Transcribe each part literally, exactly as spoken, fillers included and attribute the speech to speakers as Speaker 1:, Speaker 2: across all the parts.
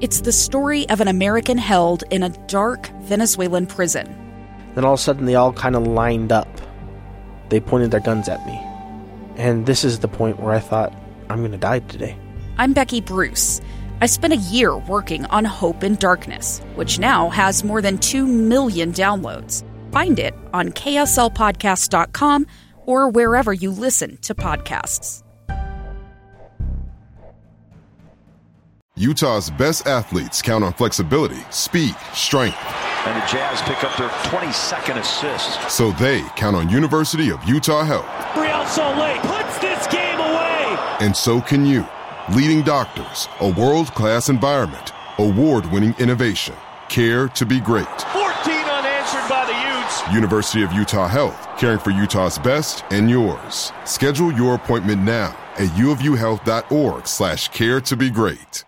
Speaker 1: It's the story of an American held in a dark Venezuelan prison.
Speaker 2: Then all of a sudden they all kind of lined up. They pointed their guns at me. And this is the point where I thought, I'm going to die today.
Speaker 1: I'm Becky Bruce. I spent a year working on Hope in Darkness, which now has more than two million downloads. Find it on K S L podcast dot com or wherever you listen to podcasts.
Speaker 3: Utah's best athletes count on flexibility, speed, strength.
Speaker 4: And the Jazz pick up their twenty-second assist.
Speaker 3: So they count on University of Utah Health.
Speaker 5: Real Salt Lake puts this game away.
Speaker 3: And so can you. Leading doctors, a world-class environment, award-winning innovation, care to be great.
Speaker 5: fourteen unanswered by the Utes.
Speaker 3: University of Utah Health, caring for Utah's best and yours. Schedule your appointment now at uofuhealth.org slash care to be great.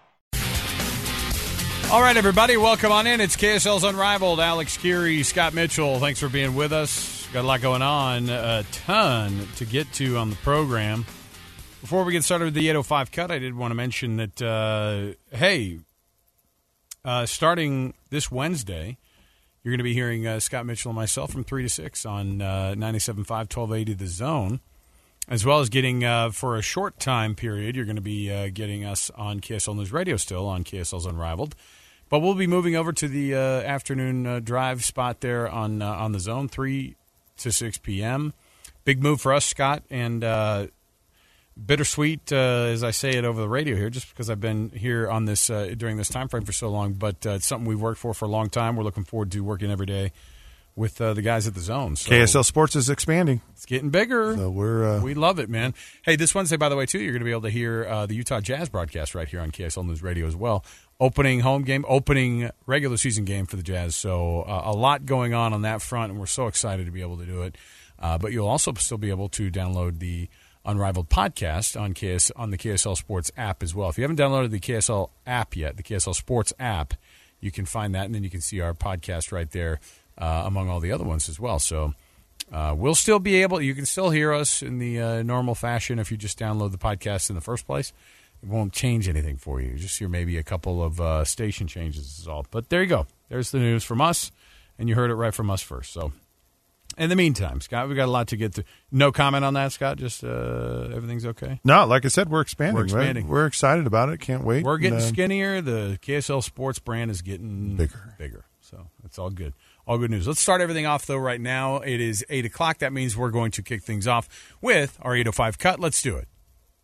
Speaker 6: All right, everybody, welcome on in. It's K S L's Unrivaled. Alex Kirry, Scott Mitchell, thanks for being with us. Got a lot going on, a ton to get to on the program. Before we get started with the eight oh five cut, I did want to mention that, uh, hey, uh, starting this Wednesday, you're going to be hearing uh, Scott Mitchell and myself from three to six on uh, ninety-seven point five, twelve eighty The Zone, as well as getting, uh, for a short time period, you're going to be uh, getting us on K S L News Radio still on K S L's Unrivaled. But we'll be moving over to the uh, afternoon uh, drive spot there on uh, on The Zone, three to six p.m. Big move for us, Scott, and uh, bittersweet, uh, as I say it over the radio here, just because I've been here on this uh, during this time frame for so long. But uh, it's something we've worked for for a long time. We're looking forward to working every day with uh, the guys at the Zone. So
Speaker 7: K S L Sports is expanding.
Speaker 6: It's getting bigger.
Speaker 7: So we're uh...
Speaker 6: we love it, man. Hey, this Wednesday, by the way, too, you're going to be able to hear uh, the Utah Jazz broadcast right here on K S L News Radio as well. Opening home game, opening regular season game for the Jazz. So uh, a lot going on on that front, and we're so excited to be able to do it. Uh, but you'll also still be able to download the Unrivaled podcast on K S on the K S L Sports app as well. If you haven't downloaded the K S L app yet, the K S L Sports app, you can find that, and then you can see our podcast right there uh, among all the other ones as well. So uh, we'll still be able, you can still hear us in the uh, normal fashion if you just download the podcast in the first place. It won't change anything for you. You just hear maybe a couple of uh, station changes is all. But there you go. There's the news from us, and you heard it right from us first. So in the meantime, Scott, we got a lot to get to. No comment on that, Scott? Just uh, everything's okay?
Speaker 7: No, like I said, we're expanding.
Speaker 6: We're expanding.
Speaker 7: Right? We're excited about it. Can't wait.
Speaker 6: We're getting
Speaker 7: and, uh,
Speaker 6: skinnier. The K S L Sports brand is getting
Speaker 7: bigger.
Speaker 6: Bigger. So it's all good. All good news. Let's start everything off, though, right now. It is eight o'clock. That means we're going to kick things off with our eight oh five cut. Let's do it.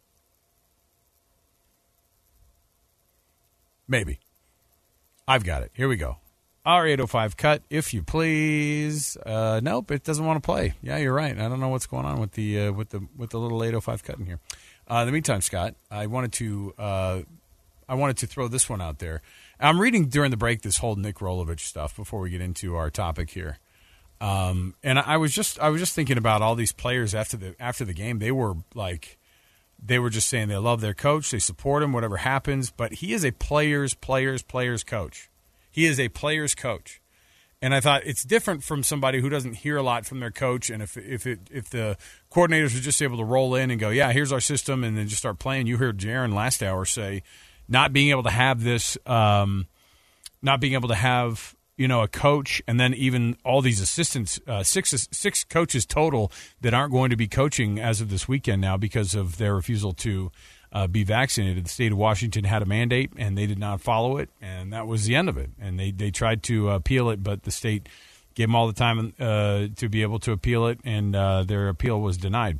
Speaker 6: Maybe. I've got it. Here we go. Our eight oh five cut, if you please. Uh, nope, it doesn't want to play. Yeah, you're right. I don't know what's going on with the uh, with the with the little eight oh five cut in here. Uh, in the meantime, Scott, I wanted to uh, I wanted to throw this one out there. I'm reading during the break this whole Nick Rolovich stuff before we get into our topic here. Um, and I was just I was just thinking about all these players after the after the game. They were like. They were just saying they love their coach, they support him, whatever happens. But he is a players, players, players coach. He is a players coach. And I thought it's different from somebody who doesn't hear a lot from their coach. And if if it, if the coordinators were just able to roll in and go, yeah, here's our system, and then just start playing. You heard Jaron last hour say not being able to have this, um, not being able to have – you know, a coach, and then even all these assistants, uh, six six coaches total that aren't going to be coaching as of this weekend now because of their refusal to uh, be vaccinated. The state of Washington had a mandate, and they did not follow it, and that was the end of it. And they, they tried to uh, appeal it, but the state gave them all the time uh, to be able to appeal it, and uh, their appeal was denied.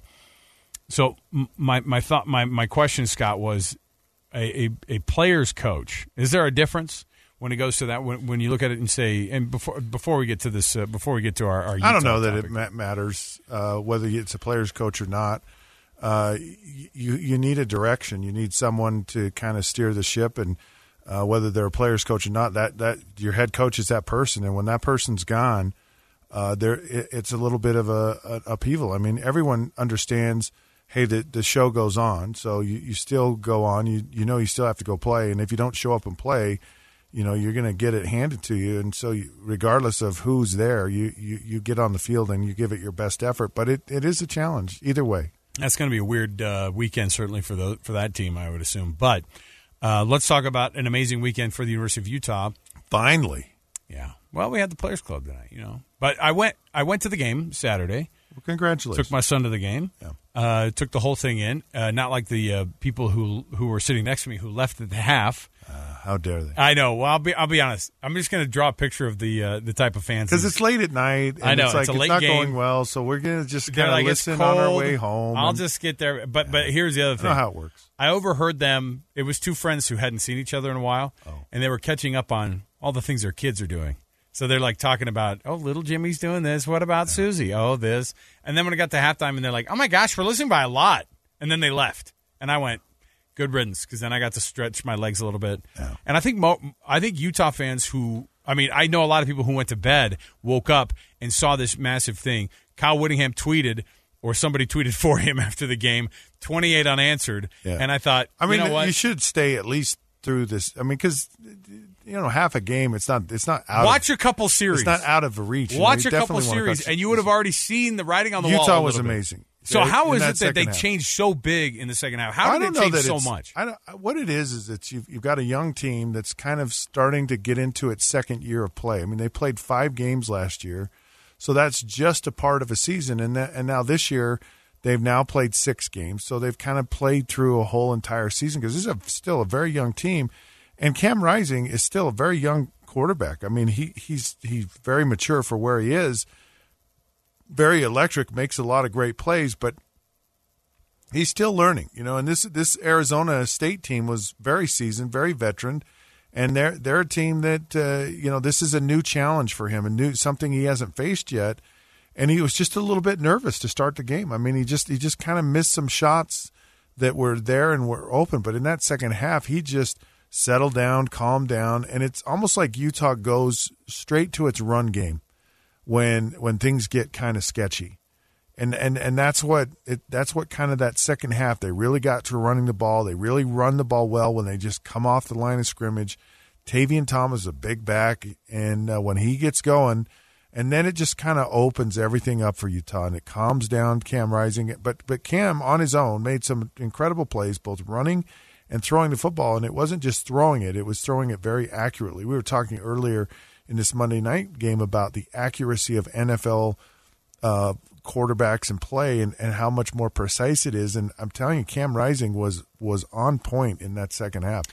Speaker 6: So my my thought, my, my question, Scott, was a, a, a player's coach. Is there a difference? When it goes to that, when, when you look at it and say, and before before we get to this, uh, before we get to our, our Utah
Speaker 7: I don't know that
Speaker 6: topic.
Speaker 7: it ma- matters uh, whether it's a player's coach or not. Uh, you you need a direction. You need someone to kind of steer the ship, and uh, whether they're a player's coach or not, that that your head coach is that person, and when that person's gone, uh, there it, it's a little bit of a, a upheaval. I mean, everyone understands. Hey, the the show goes on, so you, you still go on. You you know you still have to go play, and if you don't show up and play, you know, you're going to get it handed to you. And so you, regardless of who's there, you, you, you get on the field and you give it your best effort. But it, it is a challenge either way.
Speaker 6: That's going to be a weird uh, weekend, certainly, for the, for that team, I would assume. But Uh, let's talk about an amazing weekend for the University of Utah.
Speaker 7: Finally.
Speaker 6: Yeah. Well, we had the Players Club tonight, you know. But I went I went to the game Saturday.
Speaker 7: Well, congratulations.
Speaker 6: Took my son to the game.
Speaker 7: Yeah.
Speaker 6: Uh, took the whole thing in. Uh, not like the uh, people who who were sitting next to me who left at the half.
Speaker 7: Uh, how dare they?
Speaker 6: I know. Well, I'll be I'll be honest. I'm just going to draw a picture of the uh, the type of fans.
Speaker 7: Because it's late at night. And
Speaker 6: I know.
Speaker 7: It's, like,
Speaker 6: it's a
Speaker 7: it's
Speaker 6: late
Speaker 7: not
Speaker 6: game.
Speaker 7: going well, so we're going to just
Speaker 6: They're
Speaker 7: kind of
Speaker 6: like,
Speaker 7: listen
Speaker 6: it's
Speaker 7: on our
Speaker 6: cold.
Speaker 7: way home.
Speaker 6: I'll
Speaker 7: and,
Speaker 6: just get there. But but here's the other
Speaker 7: I
Speaker 6: thing.
Speaker 7: don't know how it works.
Speaker 6: I overheard them. It was two friends who hadn't seen each other in a while,
Speaker 7: Oh.
Speaker 6: and they were catching up on all the things their kids are doing. So they're like talking about, oh, little Jimmy's doing this. What about yeah. Susie? Oh, this. And then when it got to halftime, and they're like, oh, my gosh, we're listening by a lot. And then they left. And I went, good riddance, because then I got to stretch my legs a little bit.
Speaker 7: Yeah.
Speaker 6: And I think mo- I think Utah fans who, I mean, I know a lot of people who went to bed, woke up, and saw this massive thing. Kyle Whittingham tweeted, or somebody tweeted for him after the game, twenty-eight unanswered.
Speaker 7: Yeah.
Speaker 6: And I thought,
Speaker 7: I mean,
Speaker 6: you know what?
Speaker 7: you should stay at least through this. I mean, because, you know, half a game, it's not it's not out
Speaker 6: Watch
Speaker 7: of,
Speaker 6: a couple series.
Speaker 7: It's not out of reach.
Speaker 6: Watch
Speaker 7: you know,
Speaker 6: a couple series, and you would have already seen the writing on the
Speaker 7: Utah
Speaker 6: wall. Utah
Speaker 7: was
Speaker 6: bit.
Speaker 7: amazing.
Speaker 6: So
Speaker 7: right?
Speaker 6: how
Speaker 7: In
Speaker 6: is
Speaker 7: that
Speaker 6: it that they
Speaker 7: half.
Speaker 6: changed so big in the second half? How did
Speaker 7: I don't
Speaker 6: they
Speaker 7: know
Speaker 6: change
Speaker 7: that
Speaker 6: so
Speaker 7: it's-
Speaker 6: much?
Speaker 7: I don't, what it is is that you've, you've got a young team that's kind of starting to get into its second year of play. I mean, they played five games last year, so that's just a part of a season. And that, and now this year, they've now played six games, so they've kind of played through a whole entire season because this is a, still a very young team. And Cam Rising is still a very young quarterback. I mean, he he's he's very mature for where he is, very electric, makes a lot of great plays, but he's still learning, you know. And this this Arizona State team was very seasoned, very veteran, and they're they're a team that uh, you know, this is a new challenge for him, a new something he hasn't faced yet. And he was just a little bit nervous to start the game. I mean, he just he just kind of missed some shots that were there and were open, but in that second half, he just settled down, calmed down, and it's almost like Utah goes straight to its run game when when things get kind of sketchy. And and and that's what it that's what kind of that second half, they really got to running the ball. They really run the ball well when they just come off the line of scrimmage. Tavian Thomas is a big back, and uh, when he gets going, and then it just kind of opens everything up for Utah, and it calms down Cam Rising. But but Cam on his own made some incredible plays, both running and throwing the football, and it wasn't just throwing it, it was throwing it very accurately. We were talking earlier in this Monday night game about the accuracy of N F L uh, quarterbacks in play and, and how much more precise it is, and I'm telling you, Cam Rising was, was on point in that second half.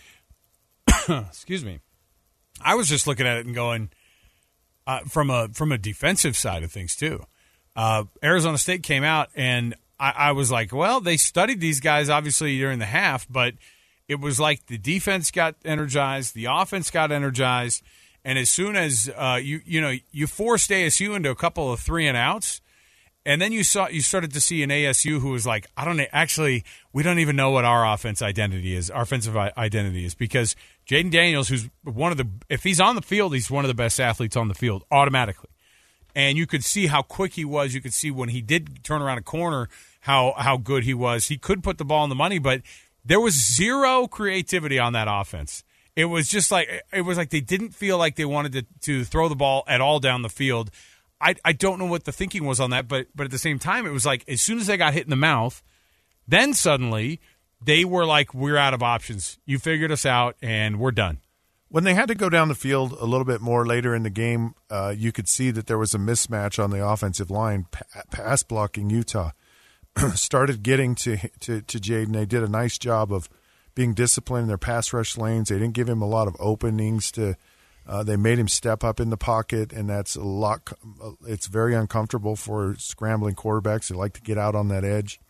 Speaker 6: Excuse me. I was just looking at it and going, uh, from a from a defensive side of things too. Uh, Arizona State came out, and I, I was like, well, they studied these guys obviously during the half, but it was like the defense got energized, the offense got energized, and as soon as uh, you you know you forced A S U into a couple of three and outs, and then you saw you started to see an A S U who was like, I don't know, actually, we don't even know what our offense identity is, our offensive identity is, because Jaden Daniels, who's one of the, if he's on the field, he's one of the best athletes on the field automatically. And you could see how quick he was. You could see when he did turn around a corner how how good he was. He could put the ball in the money, but there was zero creativity on that offense. It was just like it was like they didn't feel like they wanted to, to throw the ball at all down the field. I I don't know what the thinking was on that, but but at the same time, it was like as soon as they got hit in the mouth, then suddenly they were like, we're out of options. You figured us out, and we're done.
Speaker 7: When they had to go down the field a little bit more later in the game, uh, you could see that there was a mismatch on the offensive line. Pa- pass blocking Utah started getting to to, to Jaden. They did a nice job of being disciplined in their pass rush lanes. They didn't give him a lot of openings to. Uh, they made him step up in the pocket, and that's a lot. It's very uncomfortable for scrambling quarterbacks. They like to get out on that edge.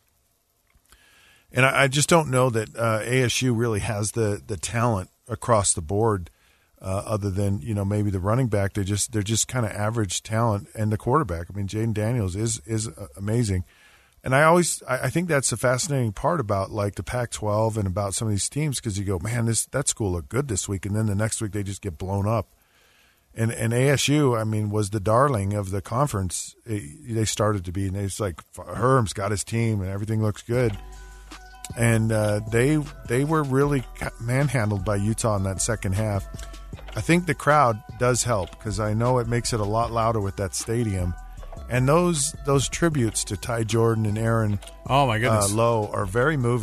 Speaker 7: And I, I just don't know that uh, A S U really has the, the talent across the board, uh, other than, you know, maybe the running back. They just they're just kind of average talent, and the quarterback. I mean, Jaden Daniels is is amazing, and I always I, I think that's a fascinating part about like the Pac twelve and about some of these teams, because you go, man, this that school looked good this week, and then the next week they just get blown up. And and A S U, I mean, was the darling of the conference. It, they started to be, and it's like Herm's got his team, and everything looks good. And uh, they they were really manhandled by Utah in that second half. I think the crowd does help, because I know it makes it a lot louder with that stadium. And those those tributes to Ty Jordan and Aaron
Speaker 6: oh my goodness.
Speaker 7: Uh, Lowe are very moving.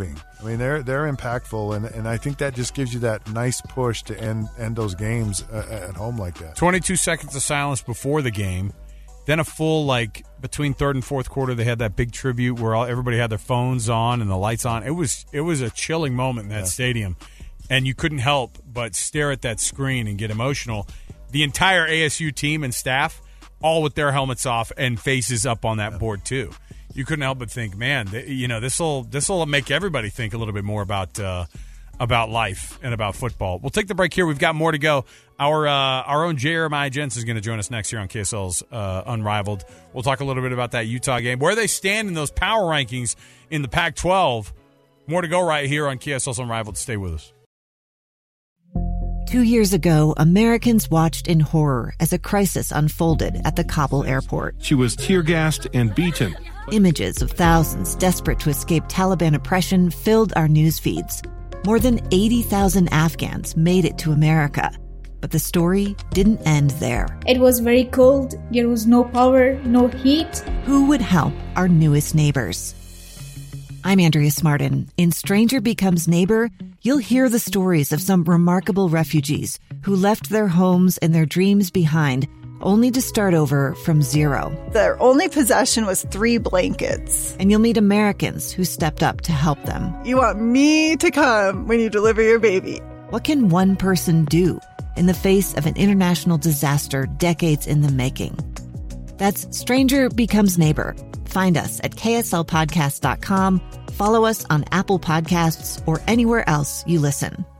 Speaker 7: I mean, they're they're impactful, and, and I think that just gives you that nice push to end end those games uh, at home like that.
Speaker 6: twenty-two seconds of silence before the game. Then a full, like, between third and fourth quarter, they had that big tribute where all, everybody had their phones on and the lights on. It was it was a chilling moment in that yeah. stadium, and you couldn't help but stare at that screen and get emotional. The entire A S U team and staff, all with their helmets off and faces up on that yeah. board, too. You couldn't help but think, man, th- you know, this will this will make everybody think a little bit more about uh, about life and about football. We'll take the break here. We've got more to go. Our uh, our own Jeremiah Jens is going to join us next year on K S L's uh, Unrivaled. We'll talk a little bit about that Utah game, where they stand in those power rankings in the Pac twelve. More to go right here on K S L's Unrivaled. Stay with us.
Speaker 8: Two years ago, Americans watched in horror as a crisis unfolded at the Kabul airport.
Speaker 9: She was tear-gassed and beaten.
Speaker 8: Images of thousands desperate to escape Taliban oppression filled our news feeds. More than eighty thousand Afghans made it to America. But the story didn't end there.
Speaker 10: It was very cold. There was no power, no heat.
Speaker 8: Who would help our newest neighbors? I'm Andrea Smartin. In Stranger Becomes Neighbor, you'll hear the stories of some remarkable refugees who left their homes and their dreams behind, only to start over from zero.
Speaker 11: Their only possession was three blankets.
Speaker 8: And you'll meet Americans who stepped up to help them.
Speaker 11: You want me to come when you deliver your baby.
Speaker 8: What can one person do in the face of an international disaster decades in the making? That's Stranger Becomes Neighbor. Find us at K S L podcast dot com. Follow us on Apple Podcasts or anywhere else you listen.